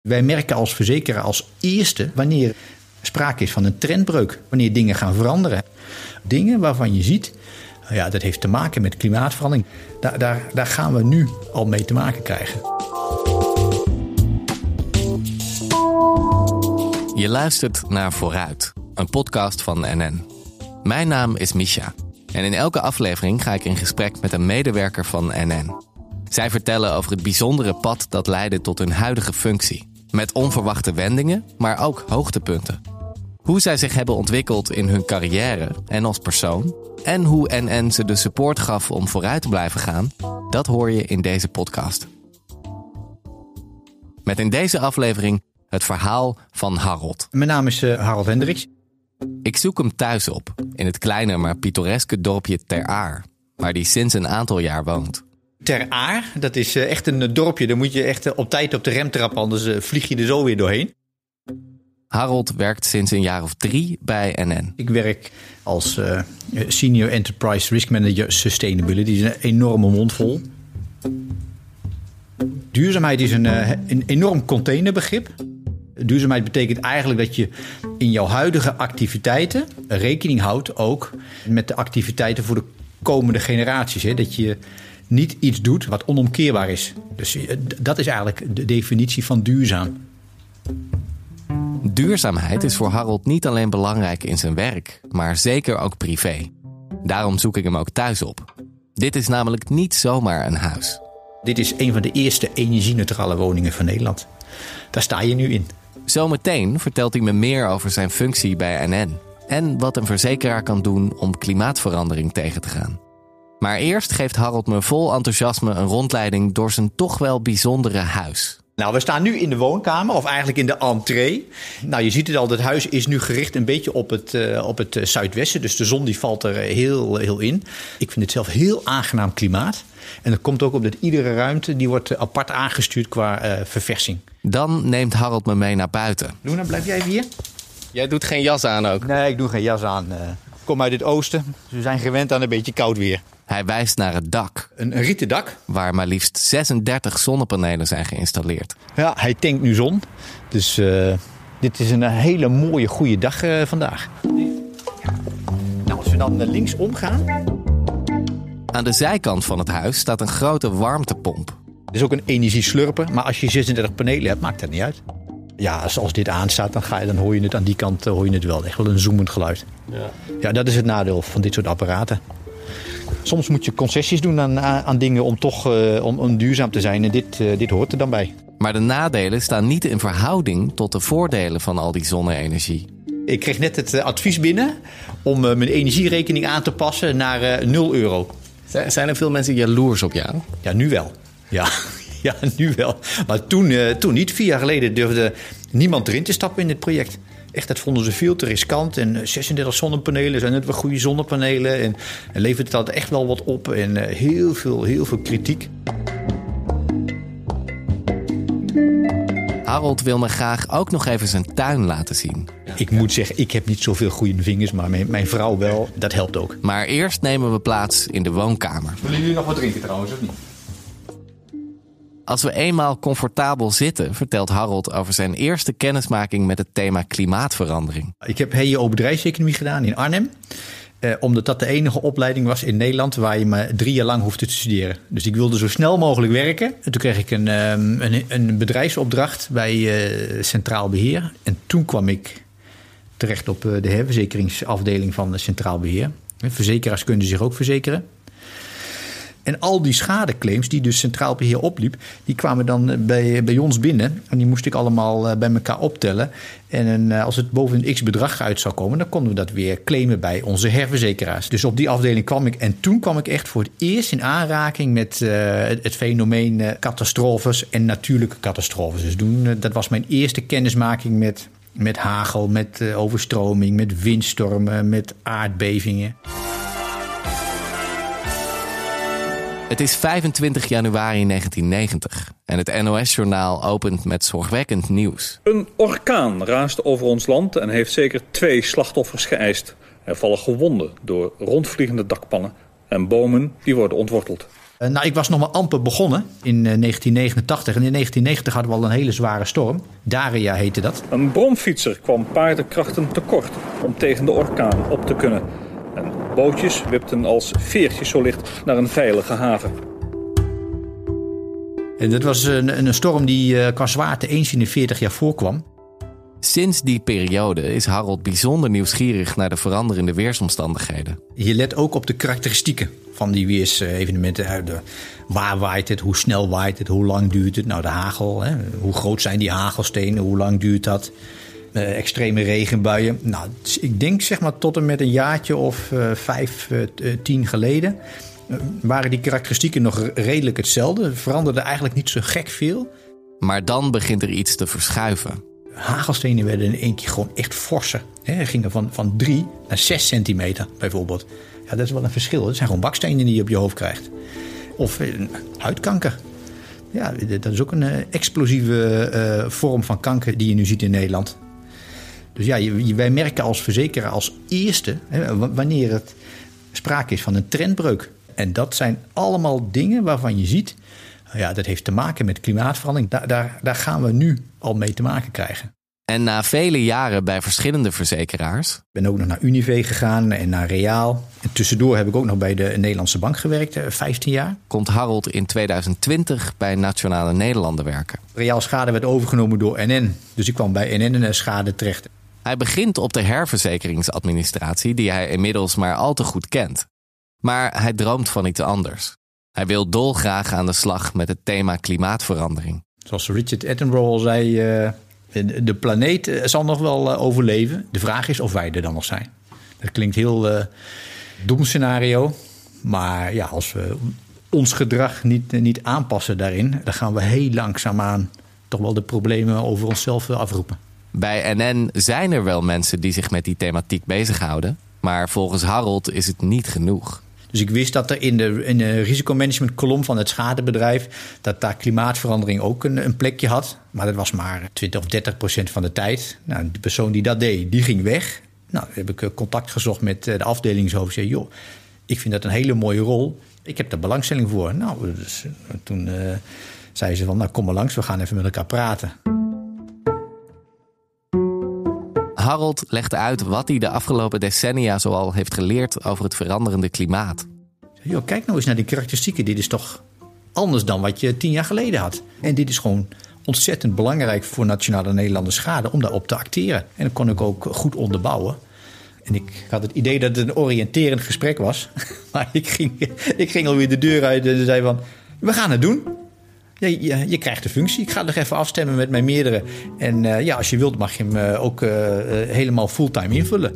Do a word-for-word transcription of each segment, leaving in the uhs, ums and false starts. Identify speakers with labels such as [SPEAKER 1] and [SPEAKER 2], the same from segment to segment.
[SPEAKER 1] Wij merken als verzekeraar als eerste wanneer sprake is van een trendbreuk. Wanneer dingen gaan veranderen. Dingen waarvan je ziet, ja, dat heeft te maken met klimaatverandering. Daar, daar, daar gaan we nu al mee te maken krijgen.
[SPEAKER 2] Je luistert naar Vooruit, een podcast van N N. Mijn naam is Misha en in elke aflevering ga ik in gesprek met een medewerker van N N. Zij vertellen over het bijzondere pad dat leidde tot hun huidige functie. Met onverwachte wendingen, maar ook hoogtepunten. Hoe zij zich hebben ontwikkeld in hun carrière en als persoon. En hoe N N ze de support gaf om vooruit te blijven gaan. Dat hoor je in deze podcast. Met in deze aflevering het verhaal van Harold.
[SPEAKER 1] Mijn naam is uh, Harold Hendricks.
[SPEAKER 2] Ik zoek hem thuis op, in het kleine maar pittoreske dorpje Ter Aar, waar hij sinds een aantal jaar woont.
[SPEAKER 1] Ter Aar, dat is uh, echt een dorpje. Daar moet je echt uh, op tijd op de rem trappen, anders uh, vlieg je er zo weer doorheen.
[SPEAKER 2] Harold werkt sinds een jaar of drie bij N N.
[SPEAKER 1] Ik werk als uh, Senior Enterprise Risk Manager Sustainability. Dat is een enorme mond vol. Duurzaamheid is een, uh, een enorm containerbegrip. Duurzaamheid betekent eigenlijk dat je in jouw huidige activiteiten rekening houdt ook met de activiteiten voor de komende generaties. Hè? Dat je niet iets doet wat onomkeerbaar is. Dus dat is eigenlijk de definitie van duurzaam.
[SPEAKER 2] Duurzaamheid is voor Harold niet alleen belangrijk in zijn werk, maar zeker ook privé. Daarom zoek ik hem ook thuis op. Dit is namelijk niet zomaar een huis.
[SPEAKER 1] Dit is een van de eerste energie-neutrale woningen van Nederland. Daar sta je nu in.
[SPEAKER 2] Zometeen vertelt hij me meer over zijn functie bij N N. En wat een verzekeraar kan doen om klimaatverandering tegen te gaan. Maar eerst geeft Harold me vol enthousiasme een rondleiding door zijn toch wel bijzondere huis.
[SPEAKER 1] Nou, we staan nu in de woonkamer, of eigenlijk in de entree. Nou, je ziet het al, het huis is nu gericht een beetje op het, uh, op het uh, zuidwesten. Dus de zon die valt er heel, heel in. Ik vind het zelf heel aangenaam klimaat. En dat komt ook op dat iedere ruimte die wordt apart aangestuurd qua uh, verversing.
[SPEAKER 2] Dan neemt Harold me mee naar buiten.
[SPEAKER 1] Luna, blijf jij even hier?
[SPEAKER 2] Jij doet geen jas aan ook?
[SPEAKER 1] Nee, ik doe geen jas aan. Ik kom uit het oosten. Dus we zijn gewend aan een beetje koud weer.
[SPEAKER 2] Hij wijst naar het dak.
[SPEAKER 1] Een, een rieten dak.
[SPEAKER 2] Waar maar liefst zesendertig zonnepanelen zijn geïnstalleerd.
[SPEAKER 1] Ja, hij tankt nu zon. Dus uh, dit is een hele mooie, goede dag uh, vandaag. Nou, als we dan links omgaan.
[SPEAKER 2] Aan de zijkant van het huis staat een grote warmtepomp.
[SPEAKER 1] Het is ook een energieslurper, maar als je zesendertig panelen hebt, maakt dat niet uit. Ja, als, als dit aanstaat, dan, ga je, dan hoor je het aan die kant hoor je het wel. Echt wel een zoemend geluid. Ja. Ja, dat is het nadeel van dit soort apparaten. Soms moet je concessies doen aan, aan dingen om toch uh, om, om duurzaam te zijn. En dit, uh, dit hoort er dan bij.
[SPEAKER 2] Maar de nadelen staan niet in verhouding tot de voordelen van al die zonne-energie.
[SPEAKER 1] Ik kreeg net het uh, advies binnen om uh, mijn energierekening aan te passen naar uh, nul euro.
[SPEAKER 2] Zijn er veel mensen jaloers op jou?
[SPEAKER 1] Ja, nu wel. Ja, ja nu wel. Maar toen, uh, toen niet. Vier jaar geleden durfde niemand erin te stappen in dit project. Echt, dat vonden ze veel te riskant. En zesendertig zonnepanelen, zijn het wel goede zonnepanelen. En, en levert het altijd echt wel wat op. En uh, heel veel, heel veel kritiek.
[SPEAKER 2] Harold wil me graag ook nog even zijn tuin laten zien.
[SPEAKER 1] Ik moet zeggen, ik heb niet zoveel goede vingers, maar mijn, mijn vrouw wel. Dat helpt ook.
[SPEAKER 2] Maar eerst nemen we plaats in de woonkamer.
[SPEAKER 1] Willen jullie nog wat drinken trouwens, of niet?
[SPEAKER 2] Als we eenmaal comfortabel zitten, vertelt Harold over zijn eerste kennismaking met het thema klimaatverandering.
[SPEAKER 1] Ik heb H E O bedrijfseconomie gedaan in Arnhem. Eh, omdat dat de enige opleiding was in Nederland waar je maar drie jaar lang hoefde te studeren. Dus ik wilde zo snel mogelijk werken. En toen kreeg ik een, um, een, een bedrijfsopdracht bij uh, Centraal Beheer. En toen kwam ik terecht op uh, de herverzekeringsafdeling van Centraal Beheer. Verzekeraars kunnen zich ook verzekeren. En al die schadeclaims die dus Centraal Beheer opliep, die kwamen dan bij, bij ons binnen. En die moest ik allemaal bij elkaar optellen. En als het boven een x-bedrag uit zou komen, dan konden we dat weer claimen bij onze herverzekeraars. Dus op die afdeling kwam ik. En toen kwam ik echt voor het eerst in aanraking met uh, het, het fenomeen uh, catastrofes en natuurlijke catastrofes. Dus toen, uh, dat was mijn eerste kennismaking met, met hagel, met uh, overstroming, met windstormen, met aardbevingen.
[SPEAKER 2] Het is vijfentwintig januari negentien negentig en het N O S-journaal opent met zorgwekkend nieuws.
[SPEAKER 3] Een orkaan raast over ons land en heeft zeker twee slachtoffers geëist. Er vallen gewonden door rondvliegende dakpannen en bomen die worden ontworteld.
[SPEAKER 1] Uh, nou, ik was nog maar amper begonnen in uh, negentien negenentachtig. En in negentien negentig hadden we al een hele zware storm. Daria heette dat.
[SPEAKER 3] Een bromfietser kwam paardenkrachten tekort om tegen de orkaan op te kunnen. En bootjes wipten als veertjes zo licht naar een veilige haven.
[SPEAKER 1] En dat was een, een storm die uh, qua zwaarte eens in de veertig jaar voorkwam.
[SPEAKER 2] Sinds die periode is Harold bijzonder nieuwsgierig naar de veranderende weersomstandigheden.
[SPEAKER 1] Je let ook op de karakteristieken van die weersevenementen. De, waar waait het, hoe snel waait het, hoe lang duurt het? Nou, de hagel, hè? Hoe groot zijn die hagelstenen, hoe lang duurt dat? Uh, extreme regenbuien. Nou, ik denk zeg maar tot en met een jaartje of uh, vijf, uh, tien geleden uh, waren die karakteristieken nog redelijk hetzelfde. Veranderde eigenlijk niet zo gek veel.
[SPEAKER 2] Maar dan begint er iets te verschuiven.
[SPEAKER 1] Hagelstenen werden in één keer gewoon echt forser. He, gingen van, van drie naar zes centimeter bijvoorbeeld. Ja, dat is wel een verschil. Dat zijn gewoon bakstenen die je op je hoofd krijgt. Of een huidkanker. Ja, dat is ook een uh, explosieve uh, vorm van kanker die je nu ziet in Nederland. Dus ja, je, wij merken als verzekeraar als eerste hè, wanneer het sprake is van een trendbreuk. En dat zijn allemaal dingen waarvan je ziet, ja, dat heeft te maken met klimaatverandering. Daar, daar, daar gaan we nu al mee te maken krijgen.
[SPEAKER 2] En na vele jaren bij verschillende verzekeraars...
[SPEAKER 1] Ik ben ook nog naar Unive gegaan en naar Reaal. En tussendoor heb ik ook nog bij de Nederlandse Bank gewerkt, vijftien jaar.
[SPEAKER 2] Komt Harold in tweeduizend twintig bij Nationale Nederlanden werken.
[SPEAKER 1] Reaal Schade werd overgenomen door N N. Dus ik kwam bij N N en Schade terecht.
[SPEAKER 2] Hij begint op de herverzekeringsadministratie die hij inmiddels maar al te goed kent. Maar hij droomt van iets anders. Hij wil dolgraag aan de slag met het thema klimaatverandering.
[SPEAKER 1] Zoals Richard Attenborough al zei, uh, de planeet zal nog wel uh, overleven. De vraag is of wij er dan nog zijn. Dat klinkt heel uh, doemscenario. Maar ja, als we ons gedrag niet, uh, niet aanpassen daarin, dan gaan we heel langzaamaan toch wel de problemen over onszelf uh, afroepen.
[SPEAKER 2] Bij N N zijn er wel mensen die zich met die thematiek bezighouden. Maar volgens Harold is het niet genoeg.
[SPEAKER 1] Dus ik wist dat er in de, in de risicomanagement-kolom van het schadebedrijf, dat daar klimaatverandering ook een, een plekje had. Maar dat was maar twintig of dertig procent van de tijd. Nou, de persoon die dat deed, die ging weg. Nou, dan heb ik contact gezocht met de afdelingshoofd. Zei, joh, ik vind dat een hele mooie rol. Ik heb daar belangstelling voor. Nou, dus, toen uh, zei ze van, nou kom maar langs, we gaan even met elkaar praten.
[SPEAKER 2] Harold legde uit wat hij de afgelopen decennia zoal heeft geleerd over het veranderende klimaat.
[SPEAKER 1] Yo, kijk nou eens naar die karakteristieken. Dit is toch anders dan wat je tien jaar geleden had. En dit is gewoon ontzettend belangrijk voor Nationale Nederlanden Schade om daarop te acteren. En dat kon ik ook goed onderbouwen. En ik had het idee dat het een oriënterend gesprek was. Maar ik ging, ik ging alweer de deur uit en zei van, we gaan het doen. Ja, je, je krijgt de functie. Ik ga nog even afstemmen met mijn meerdere. En uh, ja, als je wilt mag je hem uh, ook uh, uh, helemaal fulltime invullen.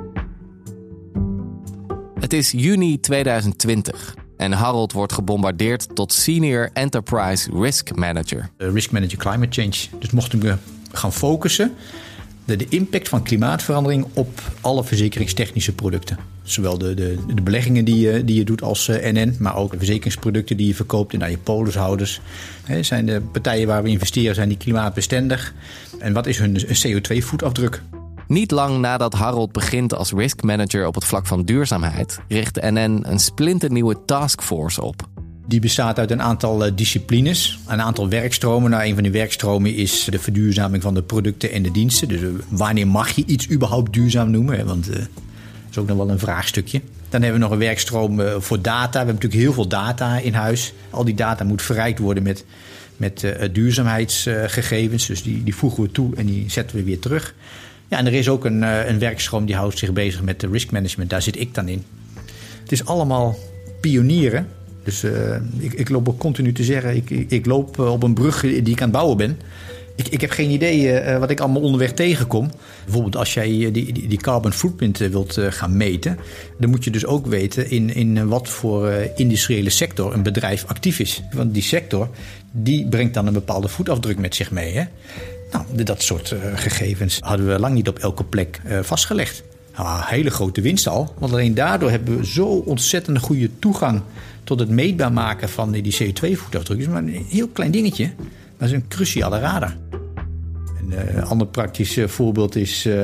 [SPEAKER 2] Het is juni tweeduizend twintig en Harold wordt gebombardeerd tot Senior Enterprise Risk Manager.
[SPEAKER 1] Uh, risk Manager Climate Change. Dus mocht ik me gaan focussen de, de impact van klimaatverandering op alle verzekeringstechnische producten. Zowel de, de, de beleggingen die je, die je doet als uh, N N, maar ook de verzekeringsproducten die je verkoopt en aan je polishouders. He, zijn de partijen waar we investeren, zijn die klimaatbestendig? En wat is hun C O twee voetafdruk?
[SPEAKER 2] Niet lang nadat Harold begint als risk manager op het vlak van duurzaamheid, richt N N een splinternieuwe taskforce op.
[SPEAKER 1] Die bestaat uit een aantal uh, disciplines, een aantal werkstromen. Nou, een van die werkstromen is de verduurzaming van de producten en de diensten. Dus uh, wanneer mag je iets überhaupt duurzaam noemen? Hè? Want uh, dat is ook nog wel een vraagstukje. Dan hebben we nog een werkstroom uh, voor data. We hebben natuurlijk heel veel data in huis. Al die data moet verrijkt worden met, met uh, duurzaamheidsgegevens. Uh, dus die, die voegen we toe en die zetten we weer terug. Ja, en er is ook een, uh, een werkstroom die houdt zich bezig met de risk management. Daar zit ik dan in. Het is allemaal pionieren. Dus uh, ik, ik loop ook continu te zeggen, ik, ik, ik loop op een brug die ik aan het bouwen ben. Ik, ik heb geen idee uh, wat ik allemaal onderweg tegenkom. Bijvoorbeeld als jij die, die, die carbon footprint wilt uh, gaan meten, dan moet je dus ook weten in, in wat voor uh, industriële sector een bedrijf actief is. Want die sector, die brengt dan een bepaalde voetafdruk met zich mee. Hè? Nou, dat soort uh, gegevens hadden we lang niet op elke plek uh, vastgelegd. Nou, hele grote winst al, want alleen daardoor hebben we zo ontzettend goede toegang tot het meetbaar maken van die C O twee voetafdruk. Het is maar een heel klein dingetje, maar het is een cruciale radar. Een uh, ander praktisch uh, voorbeeld is uh,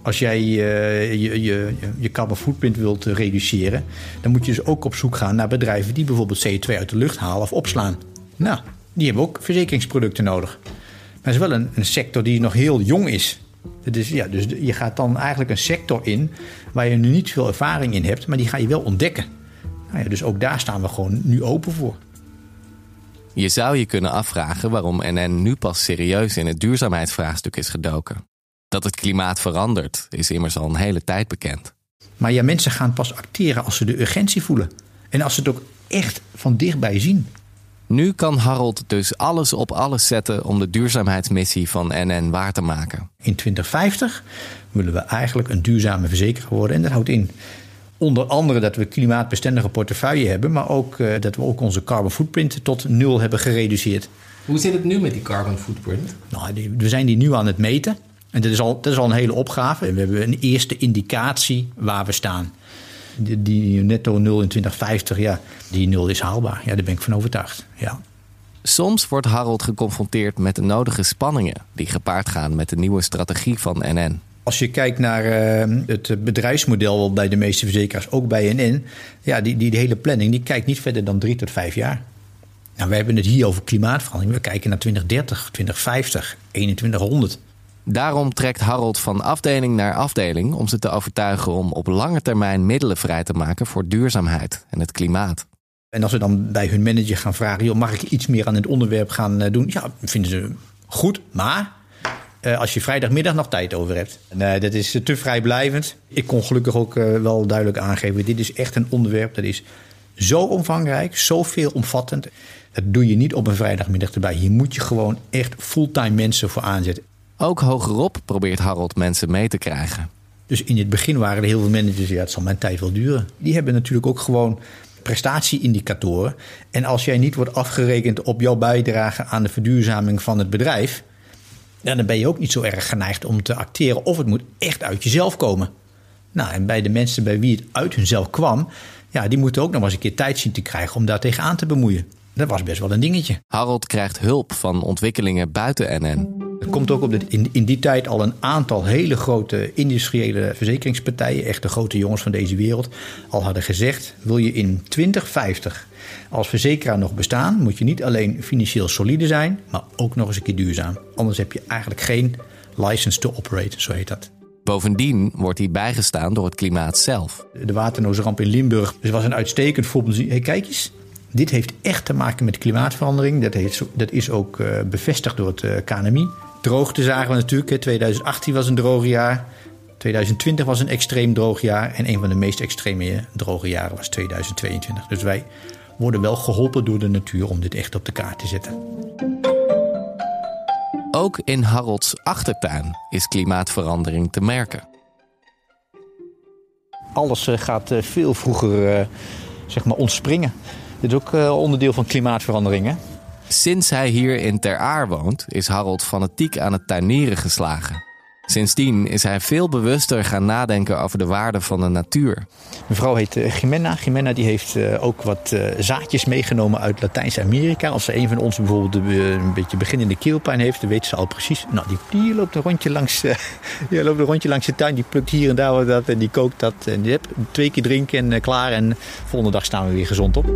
[SPEAKER 1] Als jij uh, je, je, je carbon footprint wilt uh, reduceren, dan moet je dus ook op zoek gaan naar bedrijven die bijvoorbeeld C O twee uit de lucht halen of opslaan. Nou, die hebben ook verzekeringsproducten nodig. Maar het is wel een, een sector die nog heel jong is. Dus, ja, dus je gaat dan eigenlijk een sector in waar je nu niet veel ervaring in hebt, maar die ga je wel ontdekken. Nou ja, dus ook daar staan we gewoon nu open voor.
[SPEAKER 2] Je zou je kunnen afvragen waarom N N nu pas serieus in het duurzaamheidsvraagstuk is gedoken. Dat het klimaat verandert is immers al een hele tijd bekend.
[SPEAKER 1] Maar ja, mensen gaan pas acteren als ze de urgentie voelen. En als ze het ook echt van dichtbij zien.
[SPEAKER 2] Nu kan Harold dus alles op alles zetten om de duurzaamheidsmissie van N N waar te maken.
[SPEAKER 1] In twintig vijftig willen we eigenlijk een duurzame verzekeraar worden. En dat houdt in onder andere dat we klimaatbestendige portefeuille hebben, maar ook uh, dat we ook onze carbon footprint tot nul hebben gereduceerd.
[SPEAKER 2] Hoe zit het nu met die carbon footprint?
[SPEAKER 1] Nou, die, we zijn die nu aan het meten. En dat is al, dat is al een hele opgave. We hebben een eerste indicatie waar we staan. Die, die netto nul in twintig vijftig, ja, die nul is haalbaar. Ja, daar ben ik van overtuigd. Ja.
[SPEAKER 2] Soms wordt Harold geconfronteerd met de nodige spanningen die gepaard gaan met de nieuwe strategie van N N.
[SPEAKER 1] Als je kijkt naar uh, het bedrijfsmodel bij de meeste verzekeraars, ook bij N N, ja, die, die, die hele planning die kijkt niet verder dan drie tot vijf jaar. Nou, we hebben het hier over klimaatverandering. We kijken naar twintig dertig, twintig vijftig, eenentwintighonderd.
[SPEAKER 2] Daarom trekt Harold van afdeling naar afdeling om ze te overtuigen om op lange termijn middelen vrij te maken voor duurzaamheid en het klimaat.
[SPEAKER 1] En als we dan bij hun manager gaan vragen, joh, mag ik iets meer aan het onderwerp gaan doen? Ja, vinden ze goed, maar uh, als je vrijdagmiddag nog tijd over hebt. Nee, dat is te vrijblijvend. Ik kon gelukkig ook uh, wel duidelijk aangeven, dit is echt een onderwerp dat is zo omvangrijk, zo veelomvattend. Dat doe je niet op een vrijdagmiddag erbij. Hier moet je gewoon echt fulltime mensen voor aanzetten.
[SPEAKER 2] Ook hogerop probeert Harold mensen mee te krijgen.
[SPEAKER 1] Dus in het begin waren er heel veel managers, ja, het zal mijn tijd wel duren. Die hebben natuurlijk ook gewoon prestatieindicatoren. En als jij niet wordt afgerekend op jouw bijdrage aan de verduurzaming van het bedrijf, dan ben je ook niet zo erg geneigd om te acteren. Of het moet echt uit jezelf komen. Nou, en bij de mensen bij wie het uit hunzelf kwam, ja, die moeten ook nog maar eens een keer tijd zien te krijgen om daar tegenaan te bemoeien. Dat was best wel een dingetje.
[SPEAKER 2] Harold krijgt hulp van ontwikkelingen buiten N N.
[SPEAKER 1] Er komt ook op de, in, in die tijd al een aantal hele grote industriële verzekeringspartijen, echt de grote jongens van deze wereld, al hadden gezegd, wil je in twintig vijftig als verzekeraar nog bestaan, moet je niet alleen financieel solide zijn, maar ook nog eens een keer duurzaam. Anders heb je eigenlijk geen license to operate, zo heet dat.
[SPEAKER 2] Bovendien wordt hij bijgestaan door het klimaat zelf.
[SPEAKER 1] De waternoodramp in Limburg dus was een uitstekend voorbeeld. Hey, kijk eens. Dit heeft echt te maken met klimaatverandering. Dat, heeft, dat is ook uh, bevestigd door het uh, K N M I. Droogte zagen we natuurlijk. Hè. twintig achttien was een droog jaar. twintig twintig was een extreem droog jaar. En een van de meest extreme droge jaren was tweeduizend tweeëntwintig. Dus wij worden wel geholpen door de natuur om dit echt op de kaart te zetten.
[SPEAKER 2] Ook in Harolds achtertuin is klimaatverandering te merken.
[SPEAKER 1] Alles uh, gaat uh, veel vroeger uh, zeg maar ontspringen. Dit is ook uh, onderdeel van klimaatverandering, hè?
[SPEAKER 2] Sinds hij hier in Ter Aar woont, is Harold fanatiek aan het tuinieren geslagen. Sindsdien is hij veel bewuster gaan nadenken over de waarde van de natuur.
[SPEAKER 1] Mijn vrouw heet uh, Jimena. Jimena die heeft uh, ook wat uh, zaadjes meegenomen uit Latijns-Amerika. Als er een van ons bijvoorbeeld uh, een beetje beginnende keelpijn heeft, dan weet ze al precies. Nou, die, die loopt een rondje langs, uh, die loopt een rondje langs de tuin, die plukt hier en daar wat dat en die kookt dat. En die hebt twee keer drinken en uh, klaar. En de volgende dag staan we weer gezond op.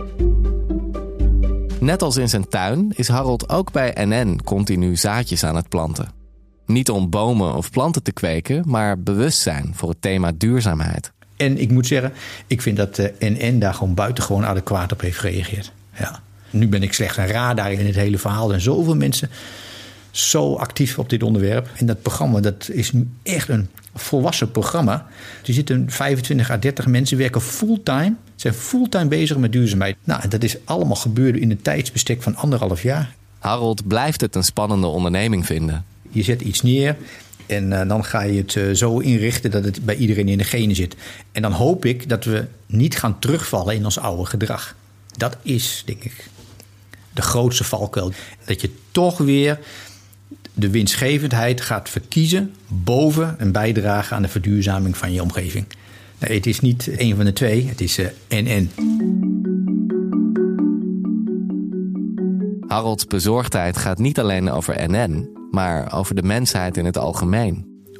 [SPEAKER 2] Net als in zijn tuin is Harold ook bij N N continu zaadjes aan het planten. Niet om bomen of planten te kweken, maar bewustzijn voor het thema duurzaamheid.
[SPEAKER 1] En ik moet zeggen, ik vind dat de N N daar gewoon buitengewoon adequaat op heeft gereageerd. Ja. Nu ben ik slechts een radar in het hele verhaal. En zoveel mensen zo actief op dit onderwerp. En dat programma, dat is nu echt een volwassen programma. Er zitten vijfentwintig à dertig mensen, werken fulltime. Zijn fulltime bezig met duurzaamheid. Nou, en dat is allemaal gebeurd in een tijdsbestek van anderhalf jaar.
[SPEAKER 2] Harold blijft het een spannende onderneming vinden.
[SPEAKER 1] Je zet iets neer en uh, dan ga je het uh, zo inrichten dat het bij iedereen in de genen zit. En dan hoop ik dat we niet gaan terugvallen in ons oude gedrag. Dat is, denk ik, de grootste valkuil. Dat je toch weer de winstgevendheid gaat verkiezen boven een bijdrage aan de verduurzaming van je omgeving. Nee, het is niet één van de twee, het is uh, en-en.
[SPEAKER 2] Harolds bezorgdheid gaat niet alleen over N N, maar over de mensheid in het algemeen.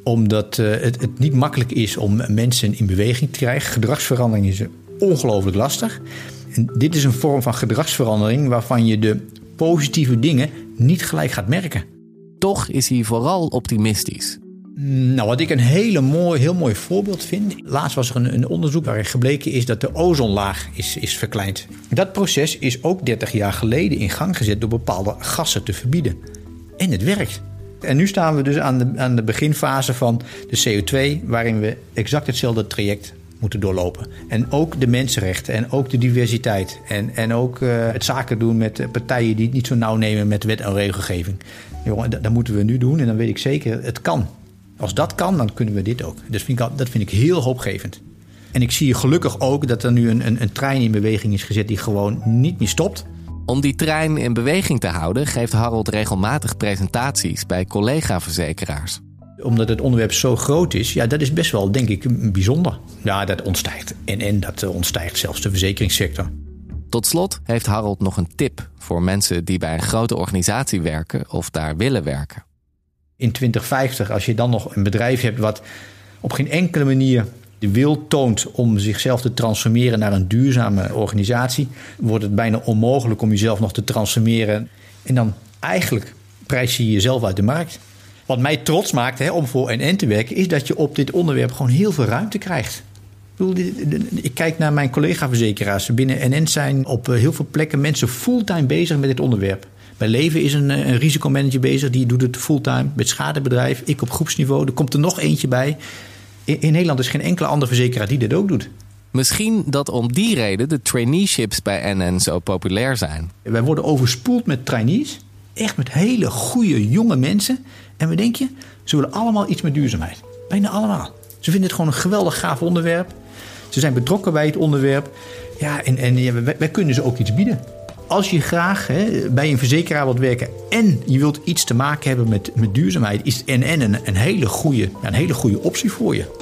[SPEAKER 1] Omdat uh, het, het niet makkelijk is om mensen in beweging te krijgen. Gedragsverandering is ongelooflijk lastig. En dit is een vorm van gedragsverandering waarvan je de positieve dingen niet gelijk gaat merken.
[SPEAKER 2] Toch is hij vooral optimistisch.
[SPEAKER 1] Nou, wat ik een hele mooi, heel mooi voorbeeld vind. Laatst was er een, een onderzoek waarin gebleken is dat de ozonlaag is, is verkleind. Dat proces is ook dertig jaar geleden in gang gezet door bepaalde gassen te verbieden. En het werkt. En nu staan we dus aan de, aan de beginfase van de C O twee... waarin we exact hetzelfde traject moeten doorlopen. En ook de mensenrechten en ook de diversiteit. En, en ook uh, het zaken doen met partijen die het niet zo nauw nemen met wet en regelgeving. Jongen, dat, dat moeten we nu doen en dan weet ik zeker, het kan. Als dat kan, dan kunnen we dit ook. Dus vind ik, dat vind ik heel hoopgevend. En ik zie gelukkig ook dat er nu een, een, een trein in beweging is gezet die gewoon niet meer stopt.
[SPEAKER 2] Om die trein in beweging te houden geeft Harold regelmatig presentaties bij collega-verzekeraars.
[SPEAKER 1] Omdat het onderwerp zo groot is, ja, dat is best wel, denk ik, bijzonder. Ja, dat ontstijgt. En, en dat ontstijgt zelfs de verzekeringssector.
[SPEAKER 2] Tot slot heeft Harold nog een tip voor mensen die bij een grote organisatie werken of daar willen werken.
[SPEAKER 1] In twintig vijftig, als je dan nog een bedrijf hebt wat op geen enkele manier de wil toont om zichzelf te transformeren naar een duurzame organisatie, wordt het bijna onmogelijk om jezelf nog te transformeren. En dan eigenlijk prijs je jezelf uit de markt. Wat mij trots maakt hè, om voor N N te werken, is dat je op dit onderwerp gewoon heel veel ruimte krijgt. Ik, bedoel, ik kijk naar mijn collega-verzekeraars. Binnen N N zijn op heel veel plekken mensen fulltime bezig met dit onderwerp. Bij Leven is een, een risicomanager bezig, die doet het fulltime. Met schadebedrijf, ik op groepsniveau, er komt er nog eentje bij. In, in Nederland is geen enkele andere verzekeraar die dit ook doet.
[SPEAKER 2] Misschien dat om die reden de traineeships bij N N zo populair zijn.
[SPEAKER 1] Wij worden overspoeld met trainees. Echt met hele goede jonge mensen. En we denken, ze willen allemaal iets met duurzaamheid. Bijna allemaal. Ze vinden het gewoon een geweldig gaaf onderwerp. Ze zijn betrokken bij het onderwerp. Ja, en, en ja, wij, wij kunnen ze ook iets bieden. Als je graag hè, bij een verzekeraar wilt werken en je wilt iets te maken hebben met, met duurzaamheid, is N N een, een, hele goede, ja, een hele goede optie voor je.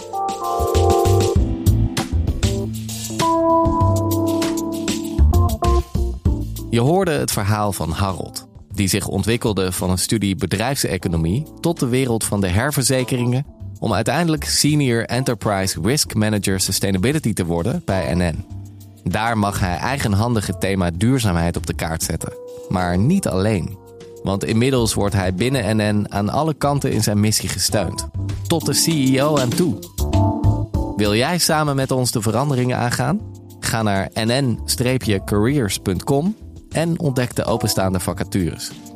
[SPEAKER 2] Je hoorde het verhaal van Harold, die zich ontwikkelde van een studie bedrijfseconomie tot de wereld van de herverzekeringen, om uiteindelijk Senior Enterprise Risk Manager Sustainability te worden bij N N. Daar mag hij eigenhandig het thema duurzaamheid op de kaart zetten. Maar niet alleen. Want inmiddels wordt hij binnen N N aan alle kanten in zijn missie gesteund. Tot de C E O hem toe. Wil jij samen met ons de veranderingen aangaan? Ga naar n n dash careers punt com en ontdek de openstaande vacatures.